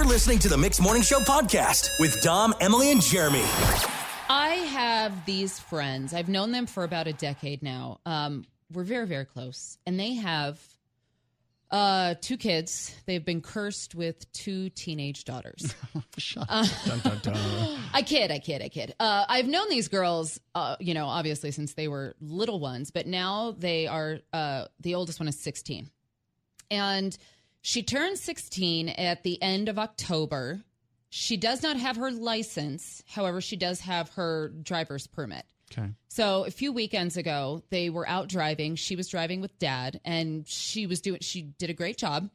listening to the Mixed Morning Show podcast with Dom, Emily, and Jeremy. I have these friends. I've known them for about a decade now. We're very, very close. And they have 2 kids. They've been cursed with 2 teenage daughters. Dun, dun, dun. I kid. I've known these girls, obviously since they were little ones. But now they are, the oldest one is 16. And she turned 16 at the end of October. She does not have her license. However, she does have her driver's permit. Okay. So a few weekends ago, they were out driving. She was driving with Dad, and she did a great job.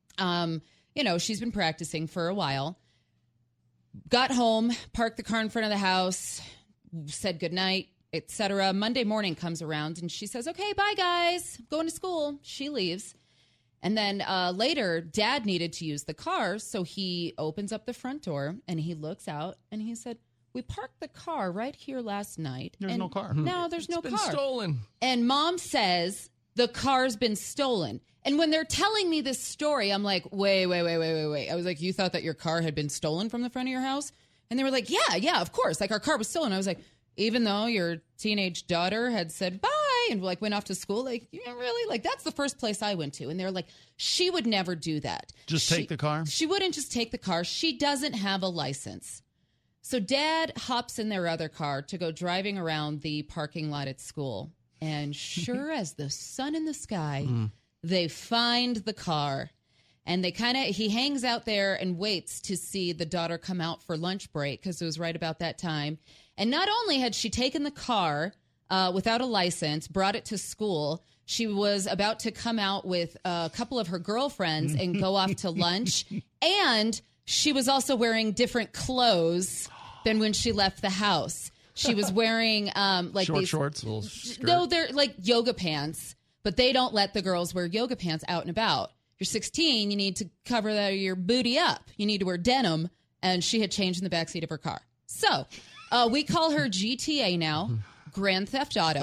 She's been practicing for a while. Got home, parked the car in front of the house, said goodnight, etc. Monday morning comes around, and she says, "Okay, bye, guys. I'm going to school." She leaves. And then later, Dad needed to use the car, so he opens up the front door, and he looks out, and he said, "We parked the car right here last night. There's no car. No, there's no car. It's been stolen." And Mom says, the car's been stolen. And when they're telling me this story, I'm like, wait. I was like, you thought that your car had been stolen from the front of your house? And they were like, yeah, of course. Like, our car was stolen. I was like, even though your teenage daughter had said bye and like went off to school, like, yeah, really? Like, that's the first place I went to. And they're like, she would never do that. Take the car? She wouldn't just take the car. She doesn't have a license. So Dad hops in their other car to go driving around the parking lot at school. And sure as the sun in the sky, they find the car. And he hangs out there and waits to see the daughter come out for lunch break because it was right about that time. And not only had she taken the car without a license, brought it to school, she was about to come out with a couple of her girlfriends and go off to lunch. And she was also wearing different clothes than when she left the house. She was wearing shorts. Little skirt. No, they're like yoga pants, but they don't let the girls wear yoga pants out and about. You're 16, you need to cover your booty up. You need to wear denim, and she had changed in the backseat of her car. So we call her GTA now, Grand Theft Auto.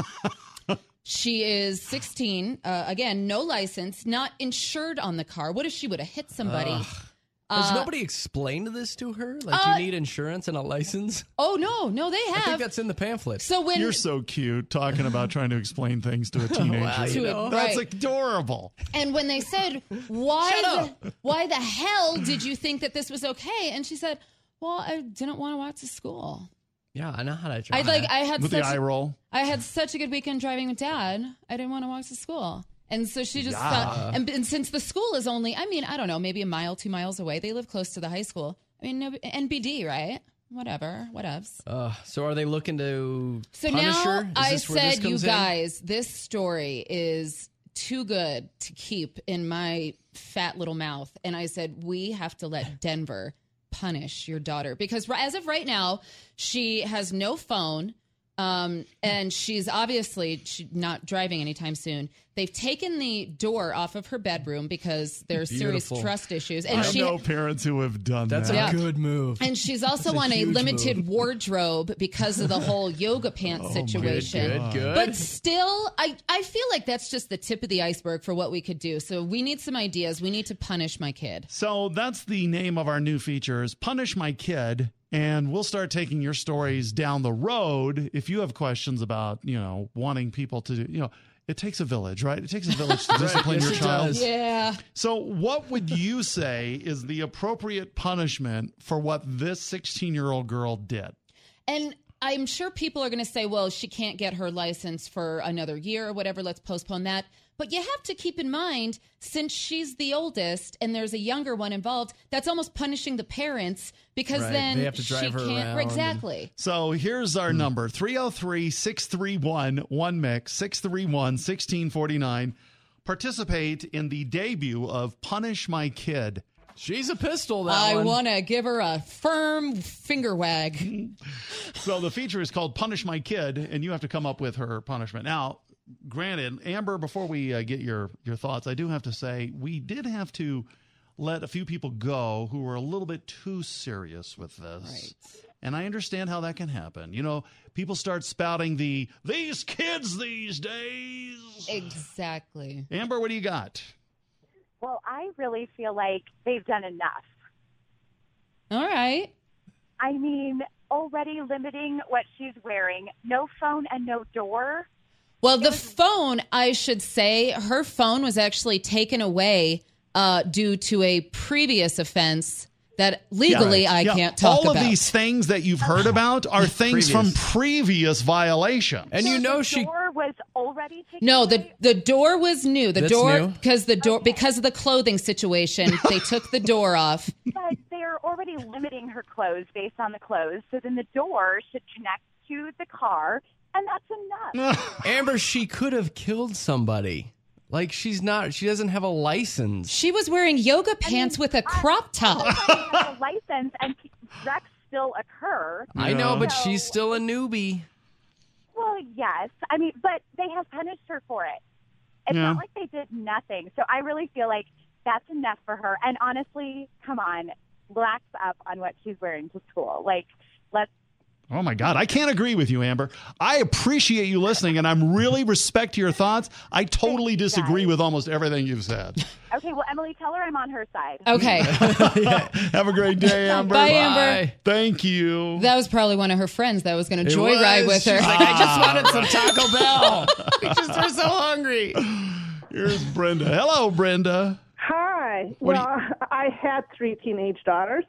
She is 16. Again, no license, not insured on the car. What if she would have hit somebody? Has nobody explained this to her? Like, you need insurance and a license? Oh, no, they have. I think that's in the pamphlet. So when You're so cute talking about trying to explain things to a teenager. Wow, That's right. adorable. And when they said, why the hell did you think that this was okay? And she said, well, I didn't want to walk to school. Yeah, I know how to drive. With the eye roll. I had such a good weekend driving with Dad. I didn't want to walk to school. And so she just thought, and since the school is only, I don't know, maybe a mile, 2 miles away. They live close to the high school. NBD, right? Whatever, whatevs. So are they looking to So punish now her? I said, you guys, this story is too good to keep in my fat little mouth. And I said, we have to let Denver punish your daughter. Because as of right now, she has no phone. And she's obviously not driving anytime soon. They've taken the door off of her bedroom because there's serious trust issues. And I know parents who have done That's that. a good move. And she's also on a limited wardrobe because of the whole yoga pants situation. Good. But still, I feel like that's just the tip of the iceberg for what we could do. So we need some ideas. We need to punish my kid. So that's the name of our new feature is Punish My Kid. And we'll start taking your stories down the road. If you have questions about, wanting people to, it takes a village, right? It takes a village to discipline your child. Yeah. So what would you say is the appropriate punishment for what this 16-year-old girl did? And I'm sure people are going to say, well, she can't get her license for another year or whatever. Let's postpone that. But you have to keep in mind, since she's the oldest and there's a younger one involved, that's almost punishing the parents because then they have to drive she her can't. around Exactly. So here's our number, 303-631-1MIX, 631-1649. Participate in the debut of Punish My Kid. She's a pistol, I one. want to give her a firm finger wag. So the feature is called Punish My Kid, and you have to come up with her punishment. Now, granted, Amber, before we get your thoughts, I do have to say we did have to let a few people go who were a little bit too serious with this. Right. And I understand how that can happen. People start spouting these kids these days. Exactly. Amber, what do you got? Well, I really feel like they've done enough. All right. I mean, already limiting what she's wearing. No phone and no door. Well, the phone, I should say, her phone was actually taken away due to a previous offense that legally I can't talk about. All of these things that you've heard about are things from previous violations. And you know the door was already taken No, away? the door was new. The That's door new? because of the clothing situation, they took the door off. But they're already limiting her clothes based on the clothes. So then the door should connect to the car, and that's enough. Amber, she could have killed somebody. Like, she doesn't have a license. She was wearing yoga pants with a crop top. I have a license, and wrecks still occur. I know, but So- she's still a newbie. Well, yes. I mean, but they have punished her for it. It's not like they did nothing. So I really feel like that's enough for her. And honestly, come on, relax up on what she's wearing to school. Like, let's. Oh, my God. I can't agree with you, Amber. I appreciate you listening, and I'm really respect your thoughts. I totally disagree with almost everything you've said. Okay, well, Emily, tell her I'm on her side. Okay. Have a great day, Amber. Bye, Amber. Thank you. That was probably one of her friends that was going to It joyride was. with her. She's like, I just wanted some Taco Bell. We just are so hungry. Here's Brenda. Hello, Brenda. Hi. What do Well, I had 3 teenage daughters,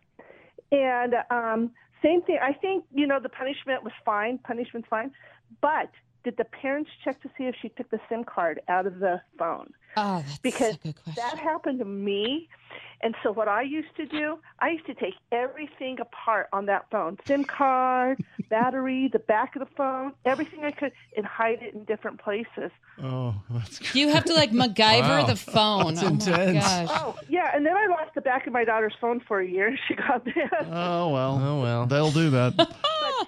and same thing. I think, the punishment was fine. Punishment's fine. But did the parents check to see if she took the SIM card out of the phone? Oh, that's Because a good question. that happened to me. And so what I used to do, I used to take everything apart on that phone. SIM card, battery, the back of the phone, everything I could, and hide it in different places. Oh, that's good. You have to like MacGyver Wow. the phone. That's oh intense. My gosh. Oh, yeah. And then I lost the back of my daughter's phone for a year. She got mad. Oh, well. Oh, well. They'll do that. But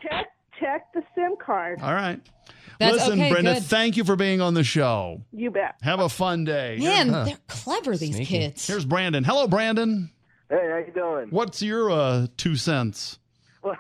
check the SIM card. All right. That's Listen, okay, Brenda, good. thank you for being on the show. You bet. Have a fun day. Man, they're clever, these Sneaky. kids. Here's Brandon. Hello, Brandon. Hey, how you doing? What's your 2 cents? Well,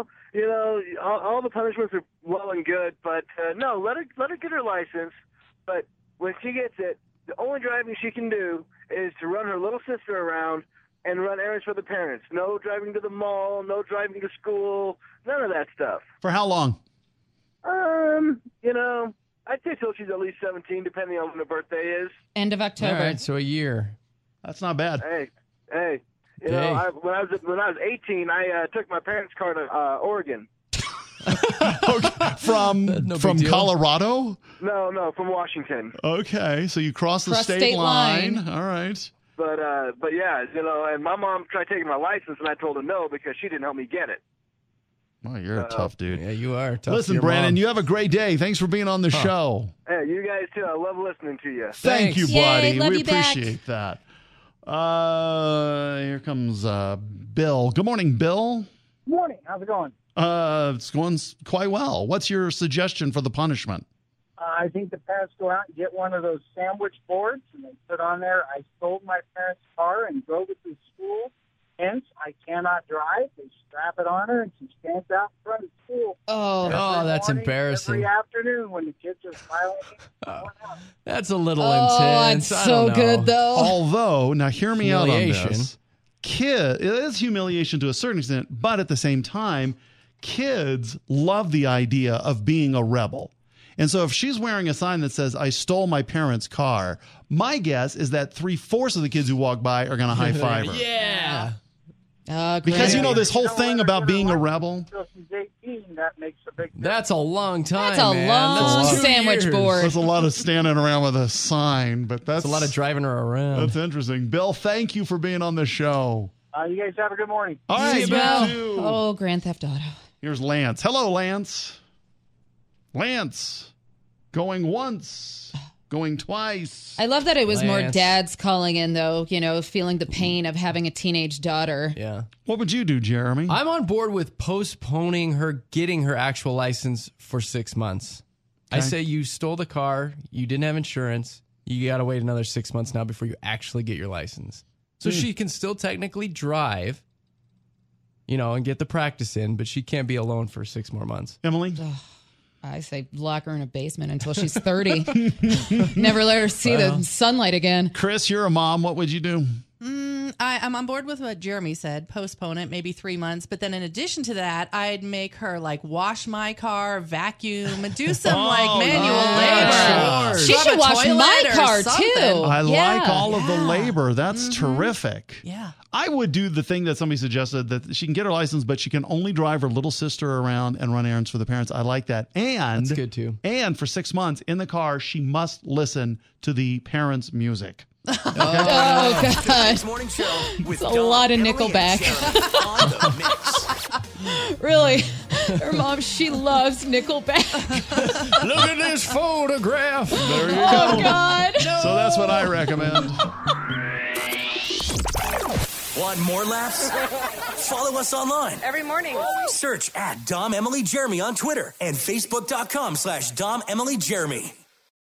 all the punishments are well and good, but no, let her get her license. But when she gets it, the only driving she can do is to run her little sister around and run errands for the parents. No driving to the mall, no driving to school, none of that stuff. For how long? I'd say till she's at least 17, depending on when her birthday is. End of All October. right, so a year. That's not bad. Hey, when I was 18, I took my parents' car to Oregon. From No big deal. Colorado? No, from Washington. Okay, so you crossed the Crossed state state line. line. All right. But yeah, and my mom tried taking my license, and I told her no because she didn't help me get it. Oh, you're a tough dude. Yeah, you are. Tough to Listen, your Brandon, mom. you have a great day. Thanks for being on the show. Hey, you guys too. I love listening to you. Thank you, Yay, buddy. love We you back. appreciate that. Here comes Bill. Good morning, Bill. Morning. How's it going? It's going quite well. What's your suggestion for the punishment? I think the parents go out and get one of those sandwich boards and they put on there, I stole my parents' car and drove it to school. Hence, I cannot drive. They strap it on her and she stands out in front of school. Oh, Oh, that's Morning, embarrassing. Every afternoon when the kids are smiling. That's a little oh, intense. it's I so don't know. good, though. Although, now hear me out on Humiliation. this. It is humiliation to a certain extent, but at the same time, kids love the idea of being a rebel. And so if she's wearing a sign that says, I stole my parents' car, my guess is that 3/4 of the kids who walk by are going to high five her. Yeah. Because, great. this whole thing about being a rebel. Until she's 18, that makes a big difference. That's a long time. That's a man. long That's 2 sandwich years. board. There's a lot of standing around with a sign, but that's That's a lot of driving her around. That's interesting. Bill, thank you for being on the show. You guys have a good morning. All right, you, you Bill. too. Oh, Grand Theft Auto. Here's Lance. Hello, Lance. Lance. Going once. Going twice. I love that it was more Lance. dads calling in, though, feeling the pain of having a teenage daughter. Yeah. What would you do, Jeremy? I'm on board with postponing her getting her actual license for 6 months. I say you stole the car, you didn't have insurance, you got to wait another 6 months now before you actually get your license. So she can still technically drive, and get the practice in, but she can't be alone for 6 more months. Emily? I say lock her in a basement until she's 30. Never let her see the sunlight again. Chris, you're a mom. What would you do? I I'm on board with what Jeremy said. Postpone it, maybe 3 months. But then in addition to that, I'd make her like wash my car, vacuum, and do some manual labor. She should wash my car too. I like all of the labor. That's terrific. Yeah. I would do the thing that somebody suggested, that she can get her license, but she can only drive her little sister around and run errands for the parents. I like that. And that's good too. And for 6 months in the car, she must listen to the parents' music. Oh, God. Morning show with a lot of Nickelback. On the mix. Really? Her mom, she loves Nickelback. Look at this photograph. There you go. Oh, God. So that's what I recommend. Want more laughs? Follow us online. Every morning. Search at Dom, Emily, Jeremy on Twitter and Facebook.com/Dom, Emily, Jeremy.